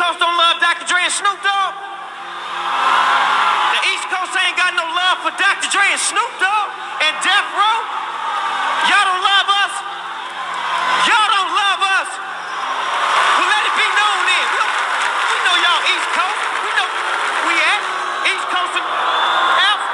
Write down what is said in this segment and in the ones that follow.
Coast don't love Dr. Dre and Snoop Dogg? The East Coast ain't got no love for Dr. Dre and Snoop Dogg and Death Row? Y'all don't love us? Y'all don't love us? Well, let it be known then. We know y'all East Coast. We know we at East Coast and Alpha.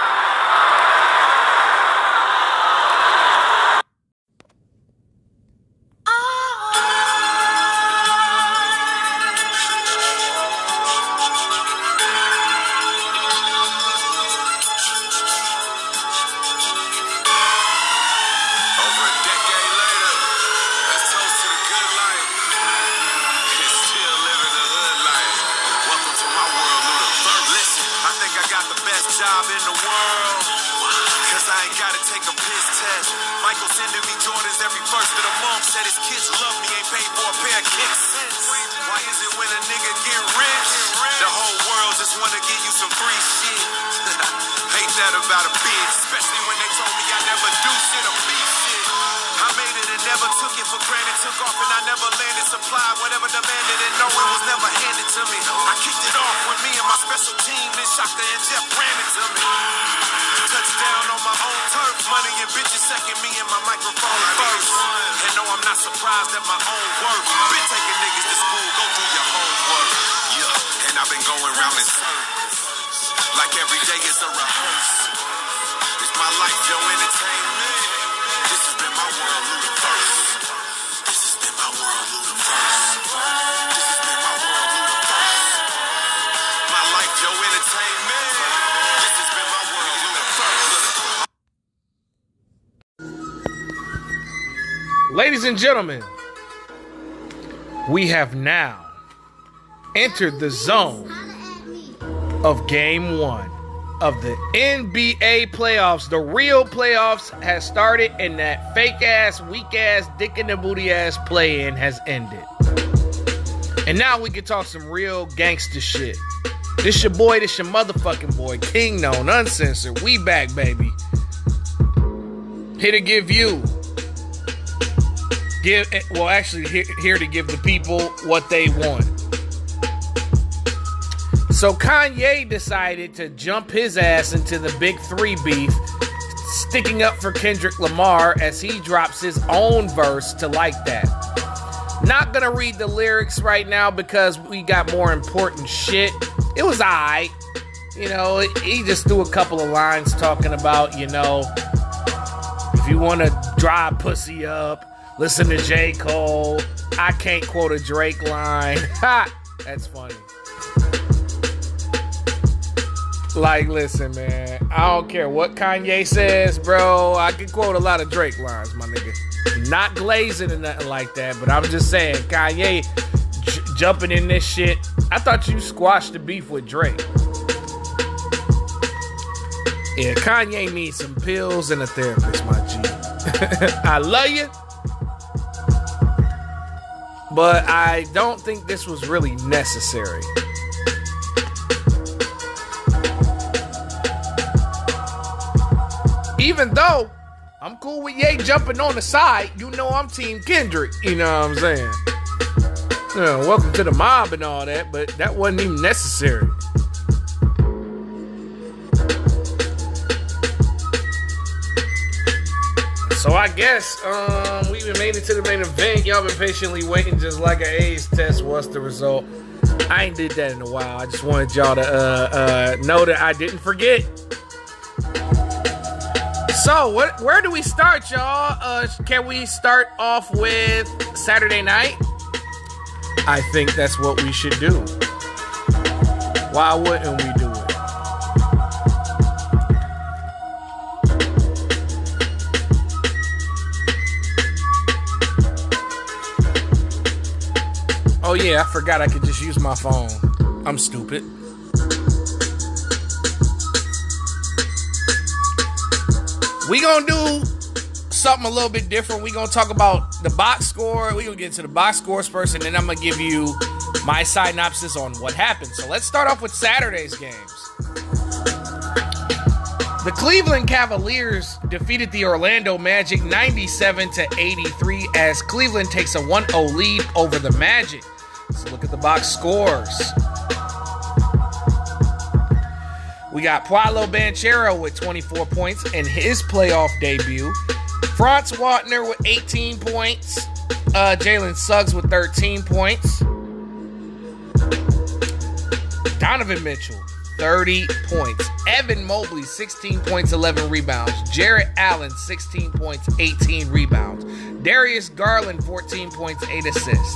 Job in the world, cause I ain't gotta take a piss test. Michael sending me Jordans every first of the month. Said his kids love me, ain't paid for a pair of kicks since. Why is it when a nigga get rich, the whole world just wanna give you some free shit? Hate that about a bitch, especially when they told me I never do shit or be shit. I made it and never took it for granted. Took off and I never landed. Supplied whatever demanded and no, it was never handed to me. I kicked it off with me and my special team. Then Shaka and Jeff ran it to me. Touchdown on my own turf. Money and bitches second, me and my microphone first. And no, I'm not surprised at my own work. Been taking niggas to school, go do your homework. Yeah, and I've been going round in circles. Like every day is a rehearsal. It's my life, yo, entertainment. This has been my world, Ludaverse. This has been my world, Ludaverse. This has been my world, Ludaverse. My life, yo, entertainment. This has been my world, Ludaverse. Ladies and gentlemen, we have now entered the zone of Game 1 of the NBA playoffs. The real playoffs has started, and that fake-ass, weak-ass, dick-in-the-booty-ass play-in has ended. And now we can talk some real gangster shit. This your boy, this your motherfucking boy, King Known, Uncensored. We back, baby. Here to give you... here to give the people what they want. So Kanye decided to jump his ass into the Big 3 beef, sticking up for Kendrick Lamar as he drops his own verse to Like That. Not gonna read the lyrics right now because we got more important shit. It was alright. You know, he just threw a couple of lines talking about, you know, if you want to dry pussy up, listen to J. Cole. I can't quote a Drake line. Ha! That's funny. Like, listen, man. I don't care what Kanye says, bro. I can quote a lot of Drake lines, my nigga. Not glazing or nothing like that, but I'm just saying, Kanye jumping in this shit. I thought you squashed the beef with Drake. Yeah, Kanye needs some pills and a therapist, my G. I love you. But I don't think this was really necessary. Even though I'm cool with Ye jumping on the side, you know I'm Team Kendrick. You know what I'm saying? You know, welcome to the mob and all that, but that wasn't even necessary. So I guess we even made it to the main event. Y'all been patiently waiting just like an AIDS test. What's the result? I ain't did that in a while. I just wanted y'all to know that I didn't forget. So where do we start, y'all? Can we start off with Saturday night? I think that's what we should do. Why wouldn't we do it? Oh yeah, I forgot I could just use my phone. I'm stupid. We gonna do something a little bit different. We gonna talk about the box score. We gonna get to the box scores first, and then I'm gonna give you my synopsis on what happened. So let's start off with Saturday's games. The Cleveland Cavaliers defeated the Orlando Magic 97-83 as Cleveland takes a 1-0 lead over the Magic. Let's look at the box scores. We got Paolo Banchero with 24 points in his playoff debut. Franz Wagner with 18 points. Jalen Suggs with 13 points. Donovan Mitchell, 30 points. Evan Mobley, 16 points, 11 rebounds. Jarrett Allen, 16 points, 18 rebounds. Darius Garland, 14 points, 8 assists.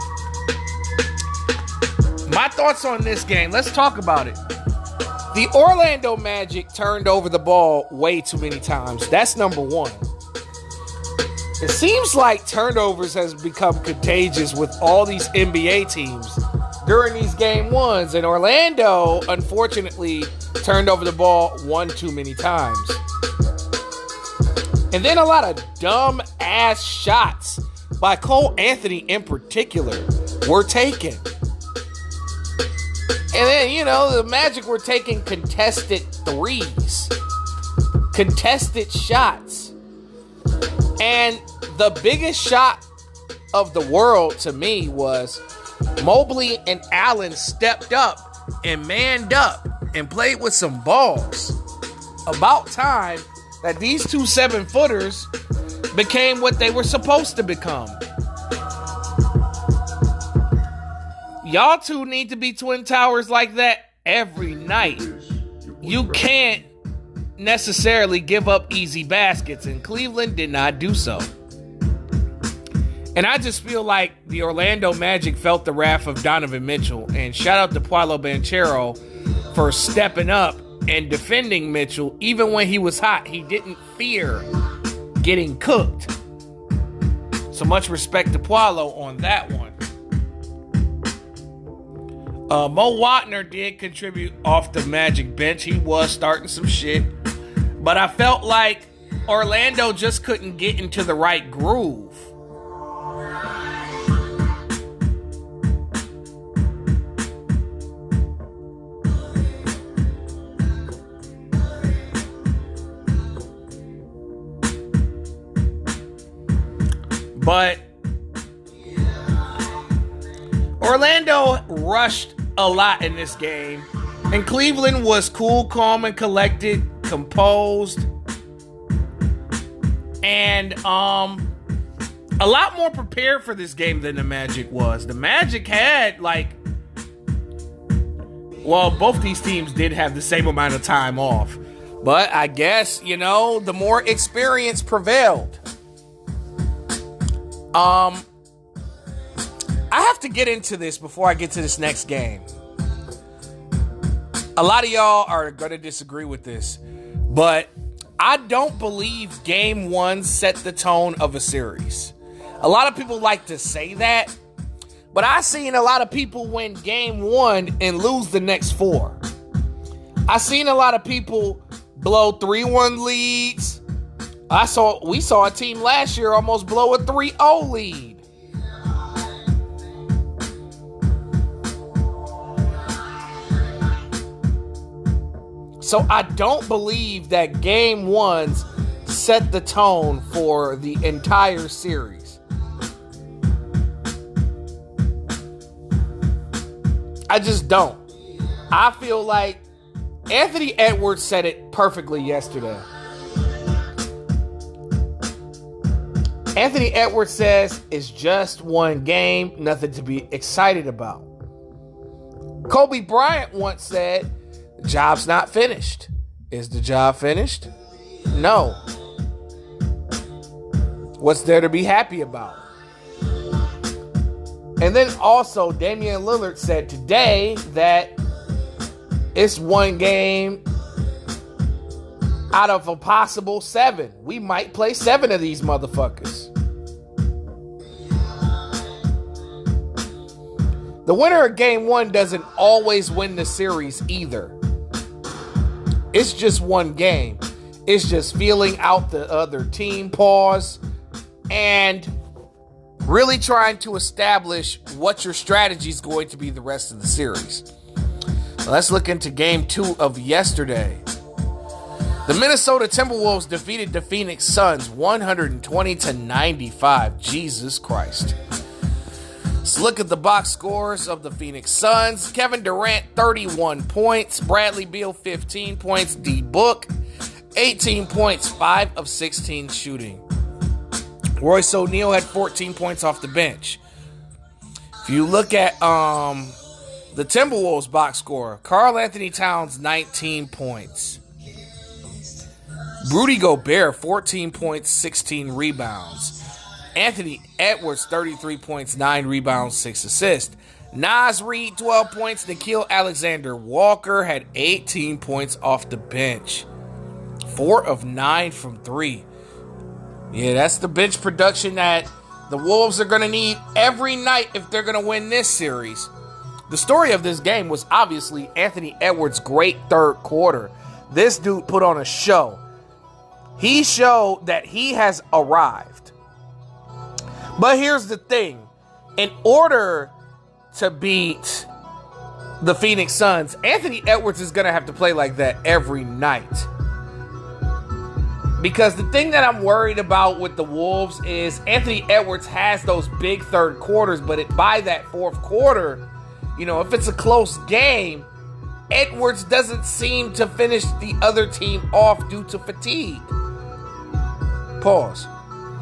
My thoughts on this game, let's talk about it. The Orlando Magic turned over the ball way too many times. That's number one. It seems like turnovers has become contagious with all these NBA teams during these game ones. And Orlando, unfortunately, turned over the ball one too many times. And then a lot of dumb-ass shots by Cole Anthony in particular were taken. And then, the Magic were taking contested threes. Contested shots. And the biggest shot of the world to me was Mobley and Allen stepped up and manned up and played with some balls. About time that these two 7-footers became what they were supposed to become. Y'all two need to be twin towers like that every night. You can't necessarily give up easy baskets, and Cleveland did not do so. And I just feel like the Orlando Magic felt the wrath of Donovan Mitchell, and shout out to Paolo Banchero for stepping up and defending Mitchell. Even when he was hot, he didn't fear getting cooked. So much respect to Paolo on that one. Mo Wagner did contribute off the Magic bench. He was starting some shit. But I felt like Orlando just couldn't get into the right groove. But Orlando rushed a lot in this game, and Cleveland was cool, calm, and collected, composed, and a lot more prepared for this game than the Magic was. The Magic had both these teams did have the same amount of time off, but I guess the more experience prevailed. I have to get into this before I get to this next game. A lot of y'all are going to disagree with this, but I don't believe game one set the tone of a series. A lot of people like to say that, but I've seen a lot of people win game one and lose the next 4. I've seen a lot of people blow 3-1 leads. We saw a team last year almost blow a 3-0 lead. So I don't believe that game ones set the tone for the entire series. I just don't. I feel like Anthony Edwards said it perfectly yesterday. Anthony Edwards says it's just one game, nothing to be excited about. Kobe Bryant once said, the job's not finished. Is the job finished? No. What's there to be happy about? And then also Damian Lillard said today that it's one game out of a possible 7. We might play 7 of these motherfuckers. The winner of game 1 doesn't always win the series either. It's just one game. It's just feeling out the other team pause and really trying to establish what your strategy is going to be the rest of the series. Let's look into game 2 of yesterday. The Minnesota Timberwolves defeated the Phoenix Suns 120-95. Jesus Christ. Let's look at the box scores of the Phoenix Suns. Kevin Durant, 31 points. Bradley Beal, 15 points. D Book, 18 points, 5 of 16 shooting. Royce O'Neal had 14 points off the bench. If you look at the Timberwolves box score, Karl Anthony Towns, 19 points. Rudy Gobert, 14 points, 16 rebounds. Anthony Edwards, 33 points, 9 rebounds, 6 assists. Naz Reid, 12 points. Nickeil Alexander-Walker had 18 points off the bench. 4 of 9 from 3. Yeah, that's the bench production that the Wolves are going to need every night if they're going to win this series. The story of this game was obviously Anthony Edwards' great third quarter. This dude put on a show. He showed that he has arrived. But here's the thing. In order to beat the Phoenix Suns, Anthony Edwards is going to have to play like that every night. Because the thing that I'm worried about with the Wolves is Anthony Edwards has those big third quarters, but by that fourth quarter, if it's a close game, Edwards doesn't seem to finish the other team off due to fatigue. Pause.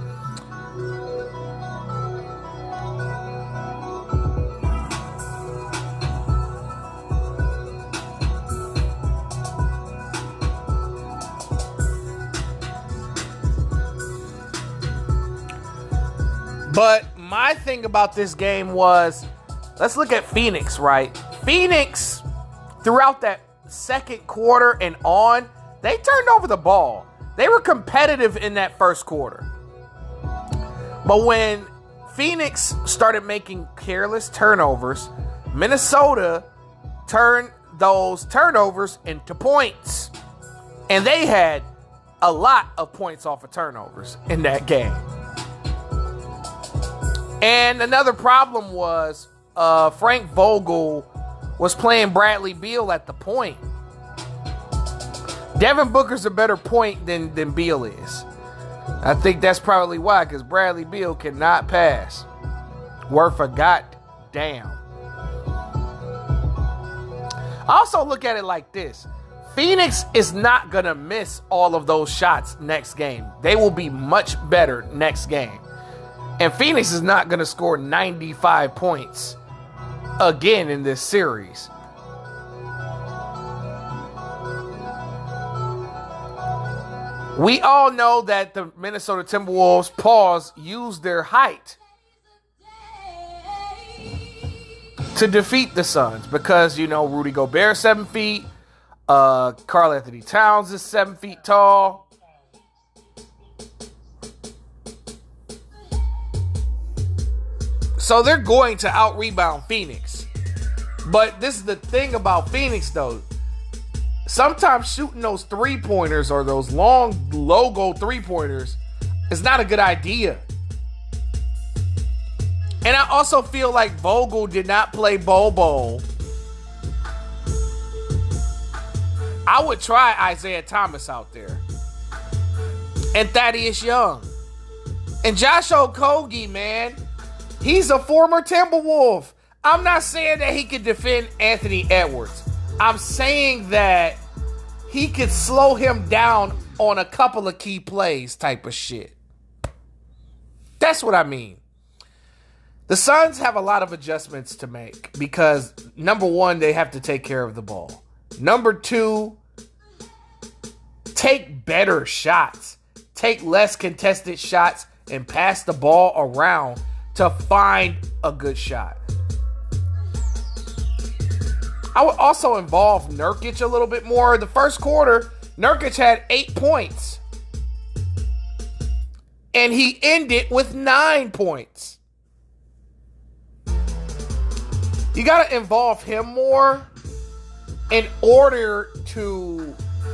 But my thing about this game was, let's look at Phoenix, right? Phoenix, throughout that second quarter and on, they turned over the ball. They were competitive in that first quarter. But when Phoenix started making careless turnovers, Minnesota turned those turnovers into points. And they had a lot of points off of turnovers in that game. And another problem was Frank Vogel was playing Bradley Beal at the point. Devin Booker's a better point than Beal is. I think that's probably why, because Bradley Beal cannot pass. Worth a goddamn. I also look at it like this. Phoenix is not going to miss all of those shots next game. They will be much better next game. And Phoenix is not going to score 95 points again in this series. We all know that the Minnesota Timberwolves, used their height to defeat the Suns because, Rudy Gobert is 7 feet. Karl Anthony Towns is 7 feet tall. So they're going to out-rebound Phoenix. But this is the thing about Phoenix, though. Sometimes shooting those three-pointers or those long logo three-pointers is not a good idea. And I also feel like Vogel did not play Bobo. I would try Isaiah Thomas out there. And Thaddeus Young. And Josh Okogie, man. He's a former Timberwolf. I'm not saying that he could defend Anthony Edwards. I'm saying that he could slow him down on a couple of key plays type of shit. That's what I mean. The Suns have a lot of adjustments to make because, number one, they have to take care of the ball. Number two, take better shots. Take less contested shots and pass the ball around to find a good shot. I would also involve Nurkic a little bit more. The first quarter, Nurkic had 8 points. And he ended with 9 points. You got to involve him more in order to,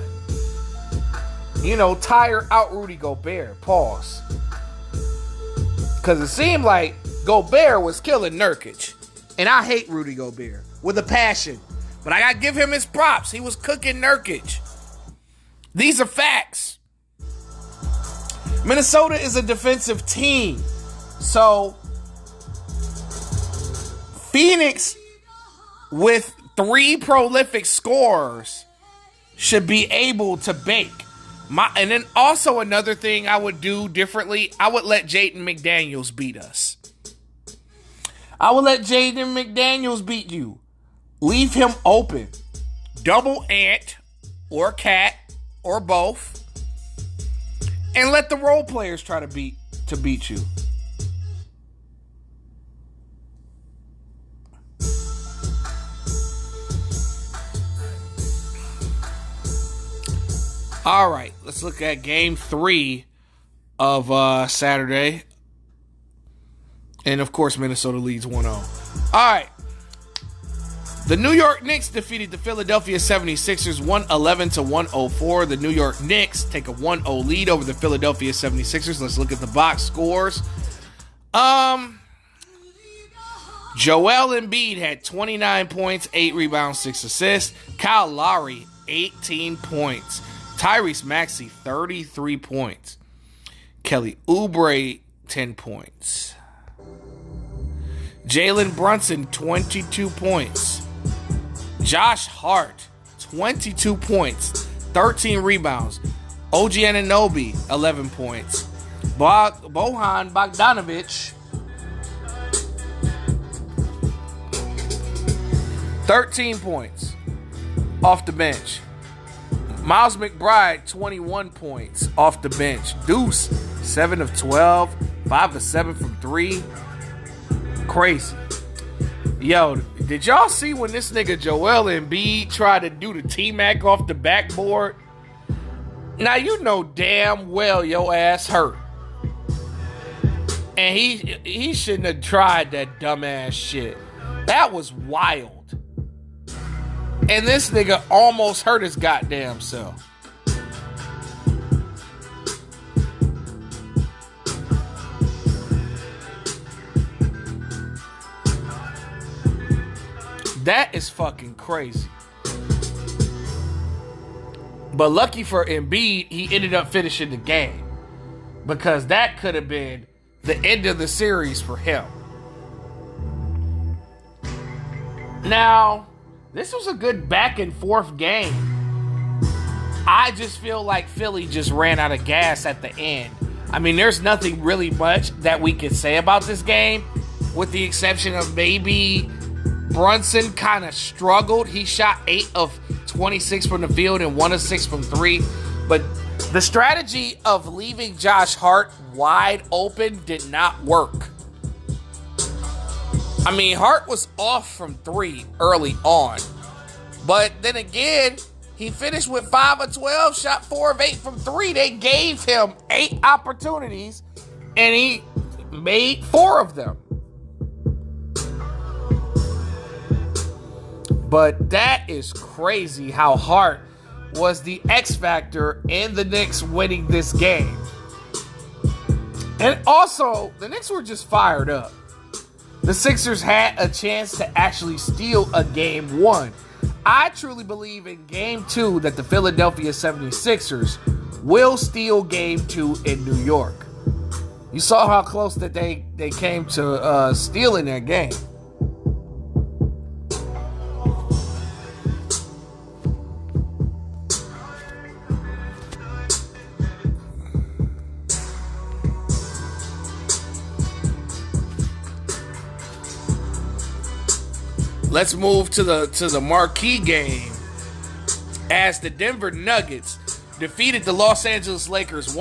tire out Rudy Gobert. Pause. Because it seemed like Gobert was killing Nurkic. And I hate Rudy Gobert with a passion. But I got to give him his props. He was cooking Nurkic. These are facts. Minnesota is a defensive team. So Phoenix, with 3 prolific scorers, should be able to bake. And then also another thing I would do differently, I would let Jaden McDaniels beat us. I would let Jaden McDaniels beat you. Leave him open. Double Ant or Cat or both. And let the role players try to beat you. All right, let's look at game 3 of Saturday. And, of course, Minnesota leads 1-0. All right. The New York Knicks defeated the Philadelphia 76ers 111-104. The New York Knicks take a 1-0 lead over the Philadelphia 76ers. Let's look at the box scores. Joel Embiid had 29 points, 8 rebounds, 6 assists. Kyle Lowry, 18 points. Tyrese Maxey, 33 points. Kelly Oubre, 10 points. Jalen Brunson, 22 points. Josh Hart, 22 points, 13 rebounds. OG Anunoby, 11 points. Bojan Bogdanovic, 13 points off the bench. Miles McBride, 21 points off the bench. Deuce, 7 of 12, 5 of 7 from 3. Crazy. Yo, did y'all see when this nigga Joel Embiid tried to do the T-Mac off the backboard? Now you know damn well your ass hurt. And he shouldn't have tried that dumbass shit. That was wild. And this nigga almost hurt his goddamn self. That is fucking crazy. But lucky for Embiid, he ended up finishing the game. Because that could have been the end of the series for him. Now, this was a good back and forth game. I just feel like Philly just ran out of gas at the end. I mean, there's nothing really much that we can say about this game, with the exception of maybe Brunson kind of struggled. He shot 8 of 26 from the field and 1 of 6 from 3. But the strategy of leaving Josh Hart wide open did not work. I mean, Hart was off from 3 early on. But then again, he finished with 5 of 12, shot 4 of 8 from 3. They gave him 8 opportunities, and he made 4 of them. But that is crazy how Hart was the X factor in the Knicks winning this game. And also, the Knicks were just fired up. The Sixers had a chance to actually steal a game 1. I truly believe in game 2 that the Philadelphia 76ers will steal game 2 in New York. You saw how close that they came to stealing that game. Let's move to the marquee game as the Denver Nuggets defeated the Los Angeles Lakers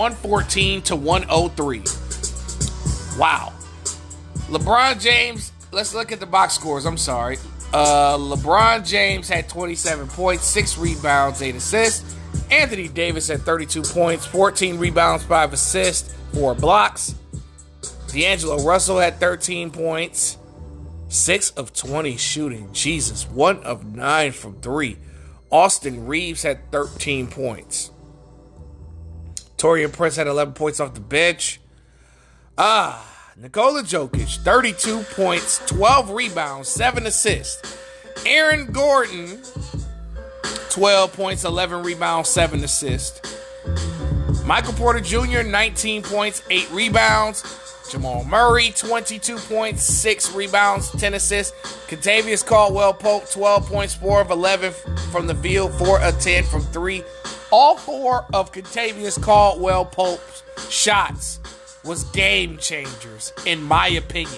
114-103. Wow. LeBron James, let's look at the box scores. I'm sorry. LeBron James had 27 points, 6 rebounds, 8 assists. Anthony Davis had 32 points, 14 rebounds, 5 assists, 4 blocks. D'Angelo Russell had 13 points. 6 of 20 shooting. Jesus. 1 of 9 from 3. Austin Reeves had 13 points. Taurean Prince had 11 points off the bench. Nikola Jokic, 32 points, 12 rebounds, 7 assists. Aaron Gordon, 12 points, 11 rebounds, 7 assists. Michael Porter Jr., 19 points, 8 rebounds. Jamal Murray, 22.6 rebounds, 10 assists. Kentavious Caldwell-Pope, 12 points, 4 of 11 from the field, 4 of 10 from 3. All 4 of Kentavious Caldwell-Pope's shots was game changers, in my opinion.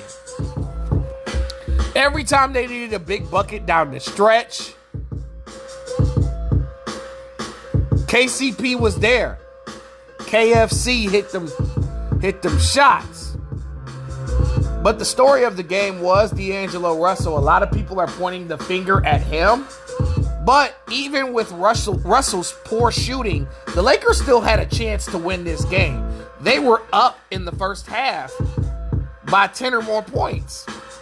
Every time they needed a big bucket down the stretch, KCP was there. KFC hit them shots. But the story of the game was D'Angelo Russell. A lot of people are pointing the finger at him. But even with Russell's poor shooting, the Lakers still had a chance to win this game. They were up in the first half by 10 or more points.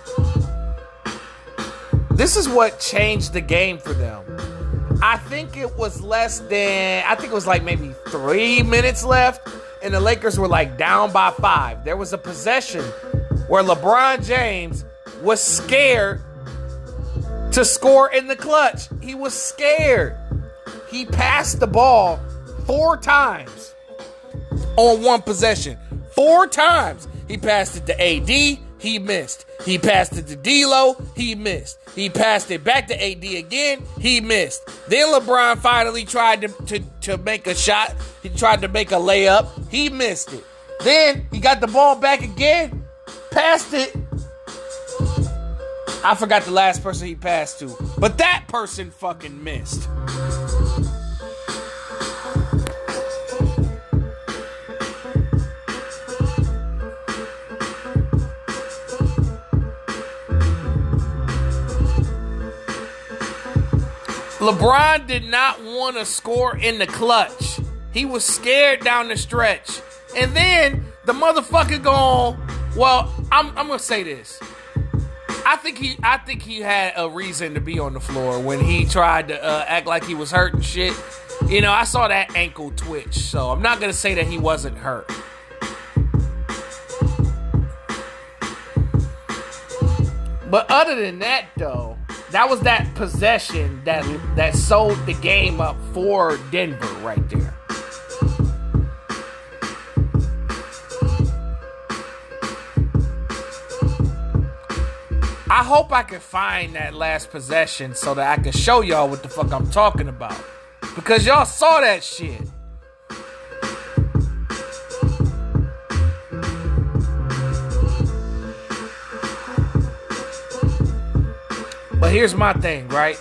This is what changed the game for them. I think it was like maybe 3 minutes left, and the Lakers were like down by 5. There was a possession where LeBron James was scared to score in the clutch. He was scared. He passed the ball 4 times on one possession. 4 times. He passed it to AD. He missed. He passed it to D'Lo. He missed. He passed it back to AD again. He missed. Then LeBron finally tried to make a shot. He tried to make a layup. He missed it. Then he got the ball back again. Passed it. I forgot the last person he passed to. But that person fucking missed. LeBron did not want to score in the clutch. He was scared down the stretch. And then the motherfucker gone, well, I'm going to say this. I think he had a reason to be on the floor when he tried to act like he was hurt and shit. You know, I saw that ankle twitch. So I'm not going to say that he wasn't hurt. But other than that, though, that was that possession that sold the game up for Denver right there. I hope I can find that last possession so that I can show y'all what the fuck I'm talking about. Because y'all saw that shit. But here's my thing, right?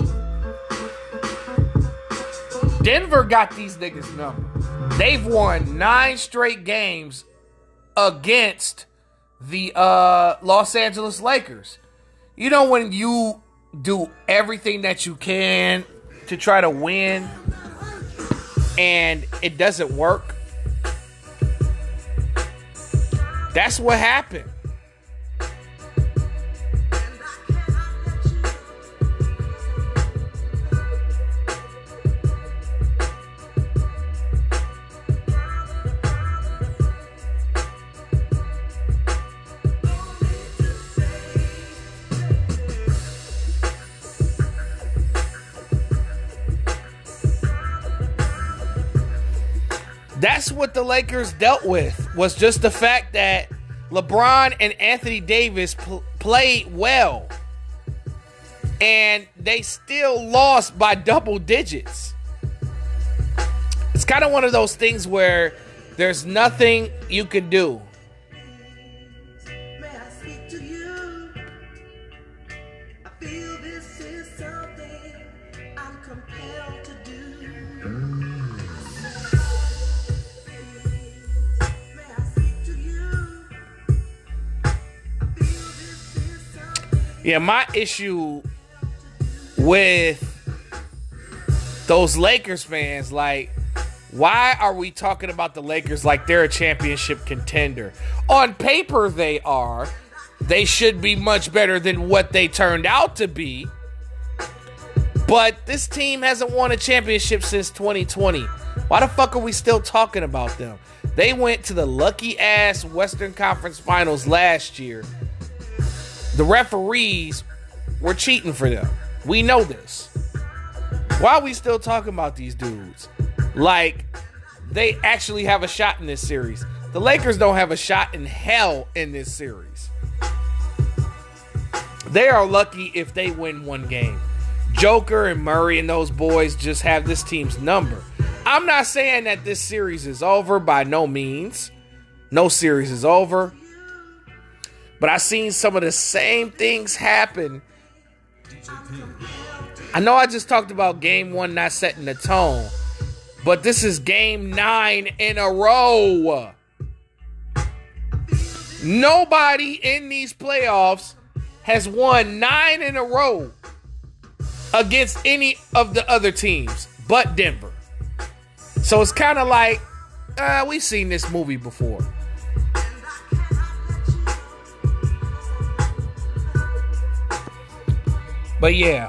Denver got these niggas number. They've won 9 straight games against the Los Angeles Lakers. You know when you do everything that you can to try to win and it doesn't work? That's what happened. That's what the Lakers dealt with, was just the fact that LeBron and Anthony Davis played well. And they still lost by double digits. It's kind of one of those things where there's nothing you can do. May I speak to you? I feel this is something I'm compelled to do. May I speak to you? I feel this is something. Yeah, my issue with those Lakers fans, like, why are we talking about the Lakers like they're a championship contender? On paper, they are. They should be much better than what they turned out to be. But this team hasn't won a championship since 2020. Why the fuck are we still talking about them? They went to the lucky-ass Western Conference Finals last year. The referees were cheating for them. We know this. Why are we still talking about these dudes? Like, they actually have a shot in this series. The Lakers don't have a shot in hell in this series. They are lucky if they win one game. Joker and Murray and those boys just have this team's number. I'm not saying that this series is over, by no means. No series is over. But I've seen some of the same things happen. I know I just talked about game 1 not setting the tone, but this is game 9 in a row. Nobody in these playoffs has won 9 in a row against any of the other teams but Denver. So it's kind of like, we've seen this movie before. But yeah,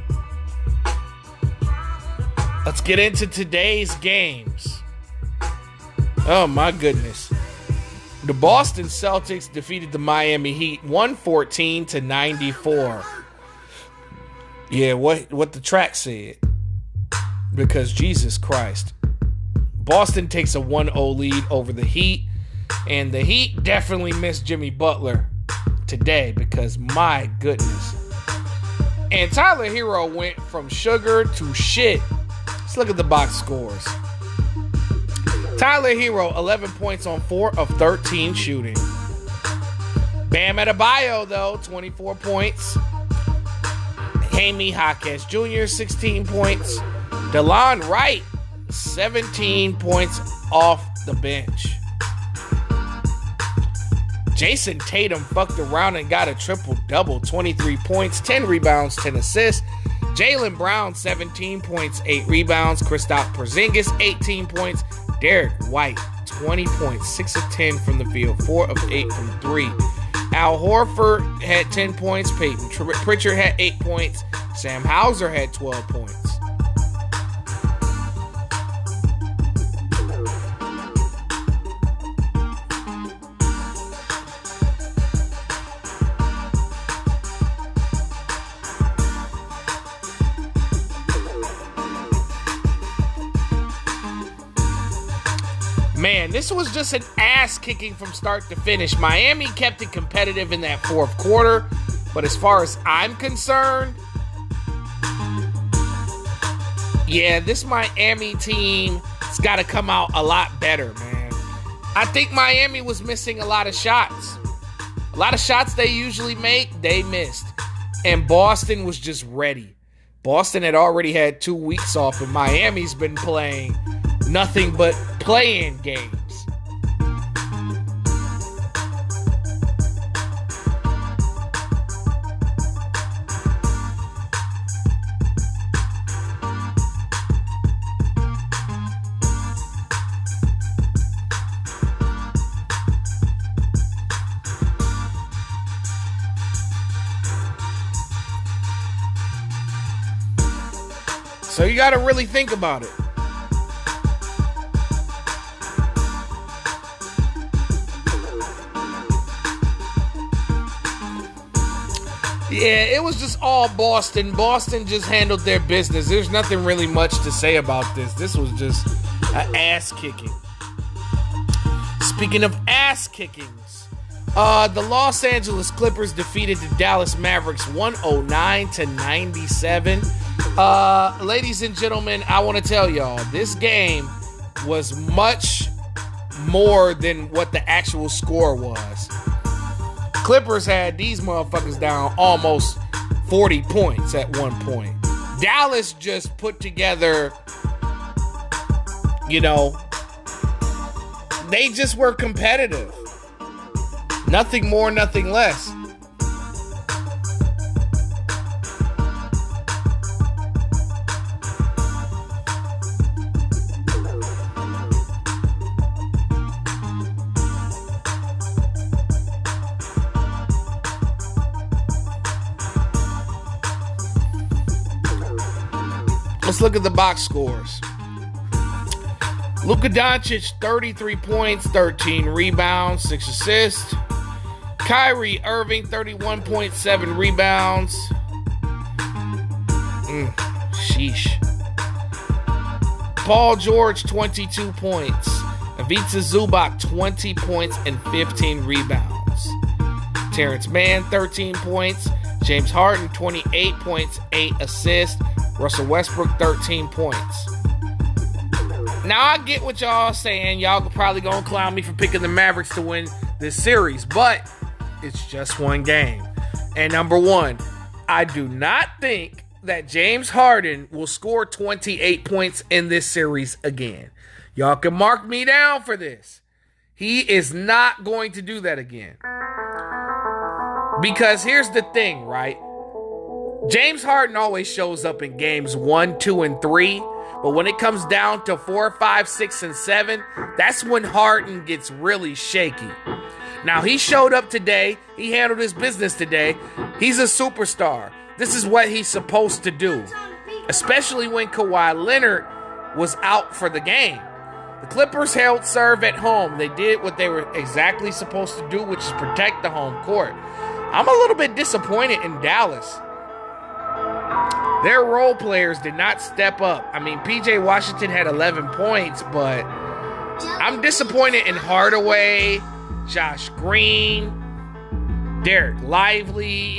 let's get into today's games. Oh my goodness. The Boston Celtics defeated the Miami Heat 114-94. Yeah, what the track said. Because Jesus Christ. Boston takes a 1-0 lead over the Heat. And the Heat definitely missed Jimmy Butler today because my goodness. And Tyler Hero went from sugar to shit. Let's look at the box scores. Tyler Hero, 11 points on 4 of 13 shooting. Bam Adebayo, though, 24 points. Jaime Jaquez Jr., 16 points. DeLon Wright, 17 points off the bench. Jason Tatum fucked around and got a triple-double, 23 points, 10 rebounds, 10 assists. Jaylen Brown, 17 points, 8 rebounds. Kristaps Porzingis, 18 points. Derek White, 20 points, 6 of 10 from the field, 4 of 8 from 3. Al Horford had 10 points. Peyton Pritchard had 8 points. Sam Hauser had 12 points. Man, this was just an ass kicking from start to finish. Miami kept it competitive in that fourth quarter, but as far as I'm concerned, yeah, this Miami team has got to come out a lot better, man. I think Miami was missing a lot of shots. A lot of shots they usually make, they missed. And Boston was just ready. Boston had already had 2 weeks off, and Miami's been playing nothing but playing games. So you got to really think about it. Yeah, it was just all Boston. Boston just handled their business. There's nothing really much to say about this. This was just an ass kicking. Speaking of ass kickings, the Los Angeles Clippers defeated the Dallas Mavericks 109-97. Ladies and gentlemen, I want to tell y'all, this game was much more than what the actual score was. Clippers had these motherfuckers down almost 40 points at one point. Dallas just put together, they just were competitive. Nothing more, nothing less. Let's look at the box scores. Luka Doncic, 33 points, 13 rebounds, 6 assists. Kyrie Irving, 31.7 rebounds. Sheesh. Paul George, 22 points. Ivica Zubac, 20 points and 15 rebounds. Terrence Mann, 13 points. James Harden, 28 points, 8 assists. Russell Westbrook, 13 points. Now, I get what y'all saying. Y'all probably going to clown me for picking the Mavericks to win this series, but it's just one game. And number one, I do not think that James Harden will score 28 points in this series again. Y'all can mark me down for this. He is not going to do that again. Because here's the thing, right? James Harden always shows up in games 1, 2, and 3. But when it comes down to 4, 5, 6, and 7, that's when Harden gets really shaky. Now, he showed up today. He handled his business today. He's a superstar. This is what he's supposed to do. Especially when Kawhi Leonard was out for the game. The Clippers held serve at home. They did what they were exactly supposed to do, which is protect the home court. I'm a little bit disappointed in Dallas. Their role players did not step up. I mean, P.J. Washington had 11 points, but I'm disappointed in Hardaway, Josh Green, Derek Lively,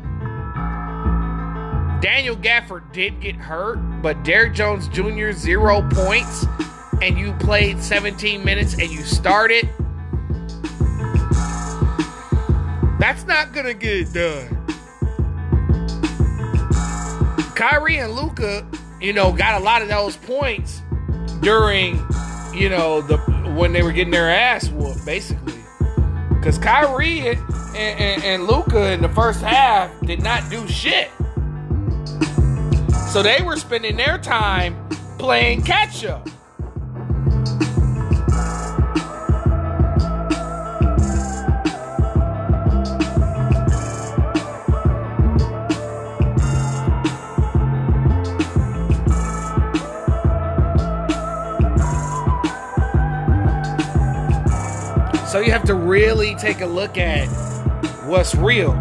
Daniel Gafford did get hurt, but Derrick Jones Jr., 0 points, and you played 17 minutes and you started. That's not going to get it done. Kyrie and Luka, got a lot of those points during, when they were getting their ass whooped, basically. Because Kyrie and Luka in the first half did not do shit. So they were spending their time playing catch-up. So you have to really take a look at what's real.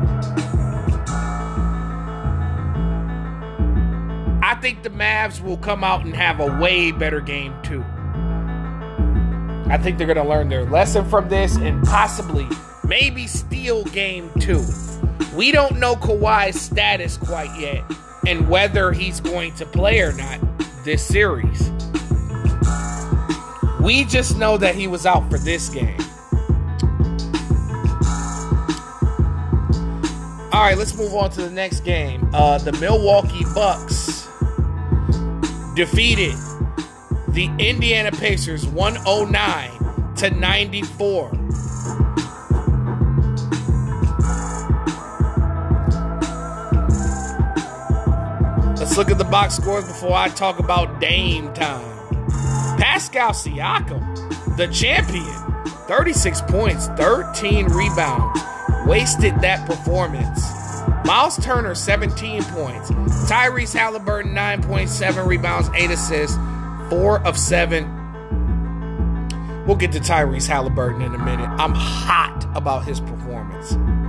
I think the Mavs will come out and have a way better game too. I think they're going to learn their lesson from this and possibly, maybe steal game 2. We don't know Kawhi's status quite yet and whether he's going to play or not this series. We just know that he was out for this game. All right, let's move on to the next game. The Milwaukee Bucks defeated the Indiana Pacers 109-94. Let's look at the box scores before I talk about Dame time. Pascal Siakam, the champion, 36 points, 13 rebounds. Wasted that performance. Miles Turner, 17 points. Tyrese Halliburton, 9.7 rebounds, 8 assists, 4 of 7. We'll get to Tyrese Halliburton in a minute. I'm hot about his performance.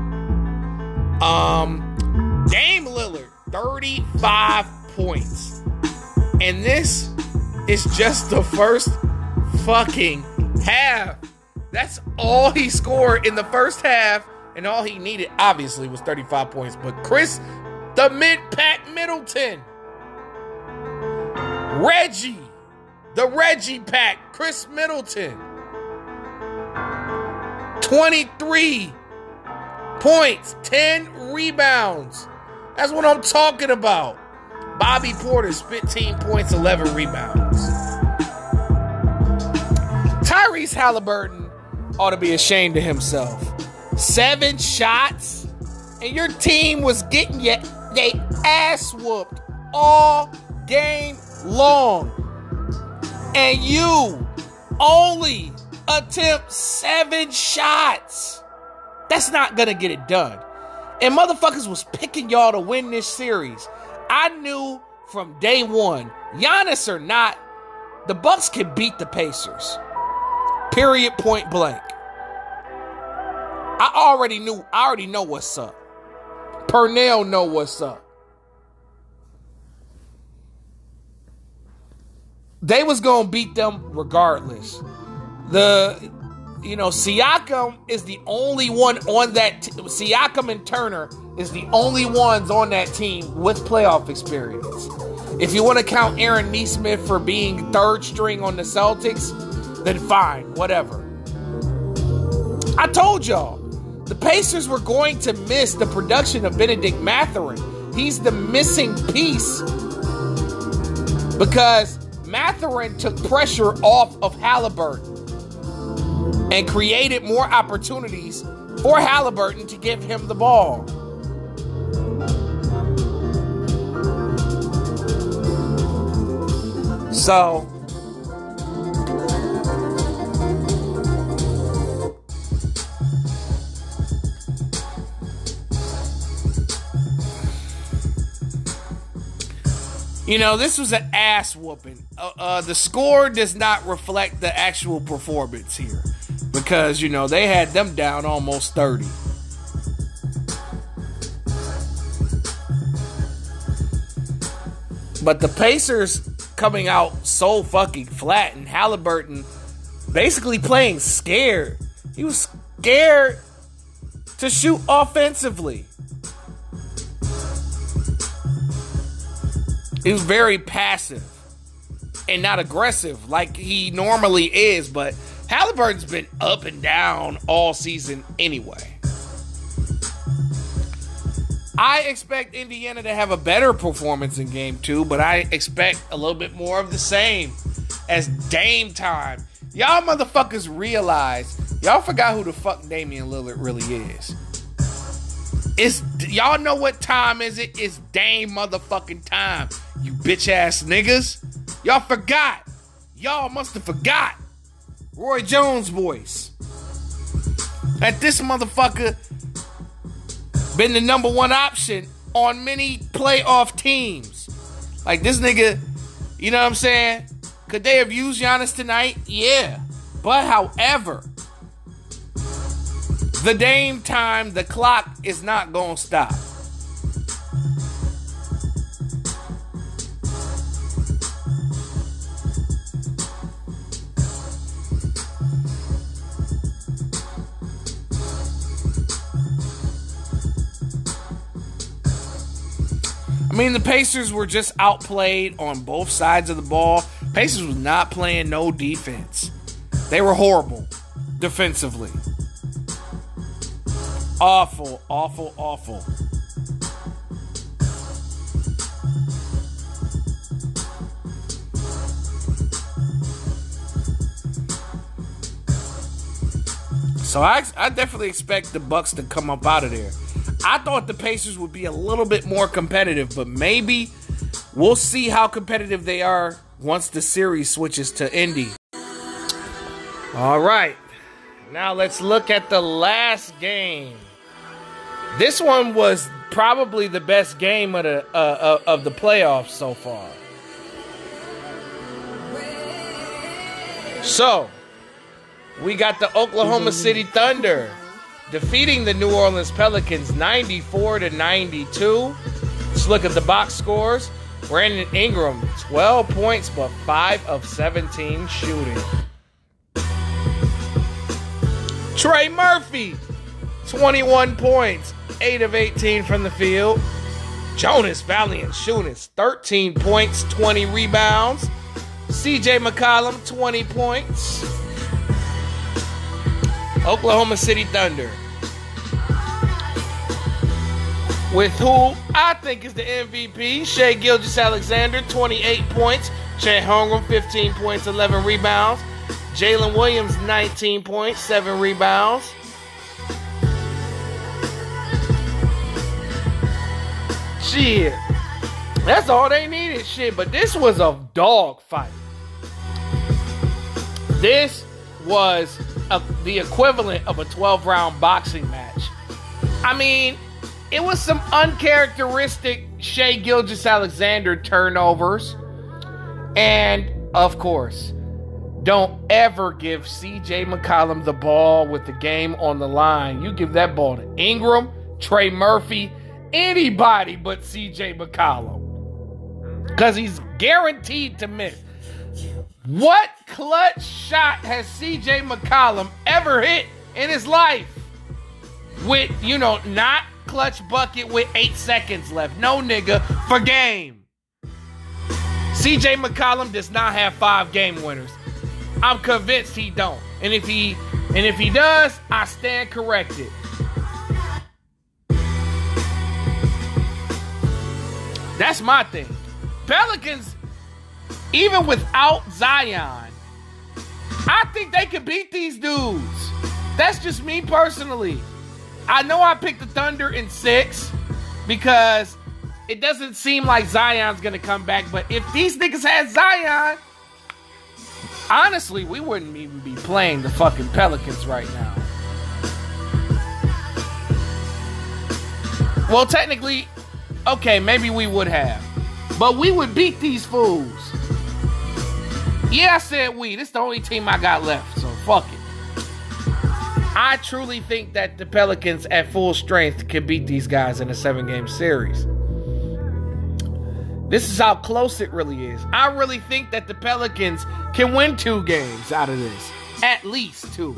Dame Lillard, 35 points. And this is just the first fucking half. That's all he scored in the first half. And all he needed, obviously, was 35 points. But Chris, the mid-pack Middleton. Reggie, the Reggie pack, Chris Middleton. 23 points, 10 rebounds. That's what I'm talking about. Bobby Portis, 15 points, 11 rebounds. Tyrese Halliburton ought to be ashamed of himself. 7 shots, and your team was getting they ass whooped all game long. And you only attempt 7 shots. That's not going to get it done. And motherfuckers was picking y'all to win this series. I knew from day one, Giannis or not, the Bucks can beat the Pacers. Period, point blank. I already know what's up. Purnell know what's up. They was going to beat them regardless. Siakam is the only one on that. Siakam and Turner is the only ones on that team with playoff experience. If you want to count Aaron Nesmith for being third string on the Celtics, then fine, whatever. I told y'all, the Pacers were going to miss the production of Benedict Mathurin. He's the missing piece because Mathurin took pressure off of Halliburton and created more opportunities for Halliburton to give him the ball. So, this was an ass whooping. The score does not reflect the actual performance here because, they had them down almost 30. But the Pacers coming out so fucking flat, and Halliburton basically playing scared. He was scared to shoot offensively. He was very passive and not aggressive like he normally is, but Halliburton's been up and down all season anyway. I expect Indiana to have a better performance in Game 2, but I expect a little bit more of the same as Dame time. Y'all motherfuckers realize, y'all forgot who the fuck Damian Lillard really is. Y'all know what time is it? It's Dame motherfucking time, you bitch ass niggas. Y'all forgot. Y'all must have forgot. Roy Jones voice. That this motherfucker been the number one option on many playoff teams. Like this nigga, you know what I'm saying? Could they have used Giannis tonight? Yeah. But however, the Dame time, the clock is not gonna stop. I mean, the Pacers were just outplayed on both sides of the ball. Pacers was not playing no defense. They were horrible defensively. Awful, awful, awful. So I definitely expect the Bucks to come up out of there. I thought the Pacers would be a little bit more competitive, but maybe we'll see how competitive they are once the series switches to Indy. All right. Now let's look at the last game. This one was probably the best game of the playoffs so far. So, we got the Oklahoma City Thunder defeating the New Orleans Pelicans 94-92. Let's look at the box scores. Brandon Ingram, 12 points, but 5 of 17 shooting. Trey Murphy, 21 points, 8 of 18 from the field. Jonas Valanciunas, 13 points, 20 rebounds. CJ McCollum, 20 points. Oklahoma City Thunder, with who I think is the MVP, Shai Gilgeous-Alexander, 28 points. Chet Holmgren, 15 points, 11 rebounds. Jalen Williams, 19 points, 7 rebounds. Shit. That's all they needed, shit. But this was a dog fight. This was the equivalent of a 12-round boxing match. I mean, it was some uncharacteristic Shai Gilgeous-Alexander turnovers. And, of course, don't ever give CJ McCollum the ball with the game on the line. You give that ball to Ingram, Trey Murphy, anybody but CJ McCollum. Because he's guaranteed to miss. What clutch shot has CJ McCollum ever hit in his life? With, not clutch bucket with 8 seconds left. No, nigga, for game. CJ McCollum does not have 5 game winners. I'm convinced he don't. And if he does, I stand corrected. That's my thing. Pelicans, even without Zion, I think they can beat these dudes. That's just me personally. I know I picked the Thunder in 6 because it doesn't seem like Zion's going to come back. But if these niggas had Zion, honestly, we wouldn't even be playing the fucking Pelicans right now. Well, technically, okay, maybe we would have. But we would beat these fools. Yeah, I said we. This is the only team I got left, so fuck it. I truly think that the Pelicans at full strength can beat these guys in a 7-game series. This is how close it really is. I really think that the Pelicans can win 2 games out of this. At least 2.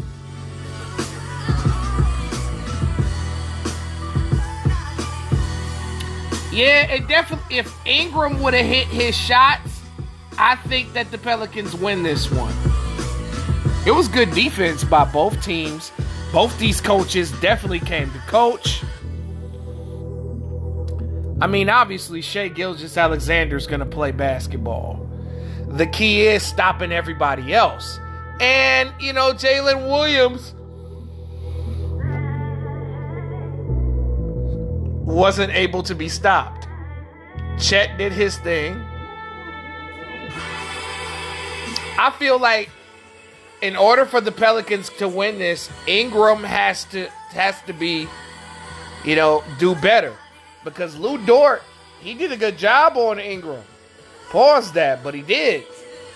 Yeah, it definitely, if Ingram would have hit his shots, I think that the Pelicans win this one. It was good defense by both teams. Both these coaches definitely came to coach. I mean, obviously, Shai Gilgeous-Alexander's going to play basketball. The key is stopping everybody else. And, Jalen Williams wasn't able to be stopped. Chet did his thing. I feel like in order for the Pelicans to win this, Ingram has to be, do better. Because Lou Dort, he did a good job on Ingram. Pause that, but he did.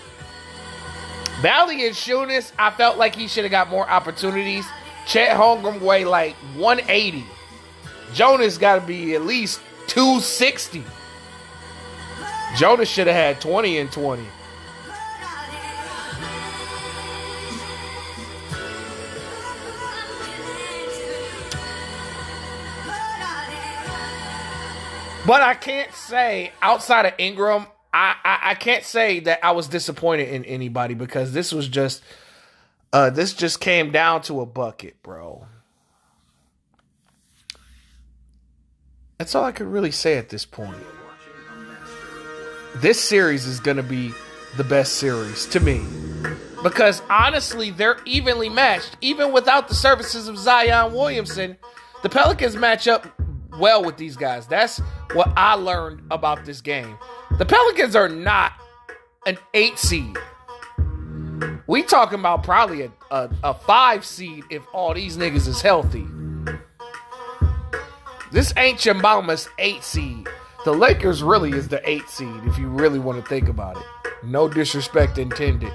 Valanciunas, I felt like he should have got more opportunities. Chet Holmgren weighed like 180. Jonas got to be at least 260. Jonas should have had 20 and 20. But I can't say, outside of Ingram, I can't say that I was disappointed in anybody because this was just, this just came down to a bucket, bro. That's all I could really say at this point. This series is going to be the best series to me. Because honestly, they're evenly matched. Even without the services of Zion Williamson, the Pelicans match up well with these guys. That's what I learned about this game. The Pelicans are not an 8 seed. We talking about probably a 5 seed if all these niggas is healthy. This ain't your mama's 8 seed. The Lakers really is the 8 seed if you really want to think about it. No disrespect intended.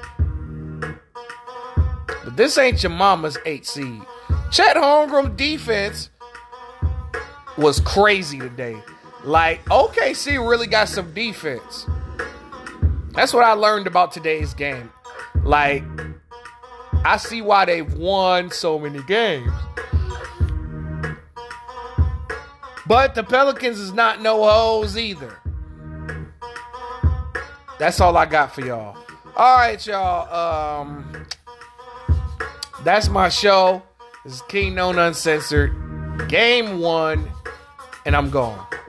But this ain't your mama's 8 seed. Chet Holmgren defense was crazy today. Like, OKC really got some defense. That's what I learned about today's game. Like, I see why they've won so many games. But the Pelicans is not no hoes either. That's all I got for y'all. All right, y'all. That's my show. This is King No Uncensored. Game 1. And I'm gone.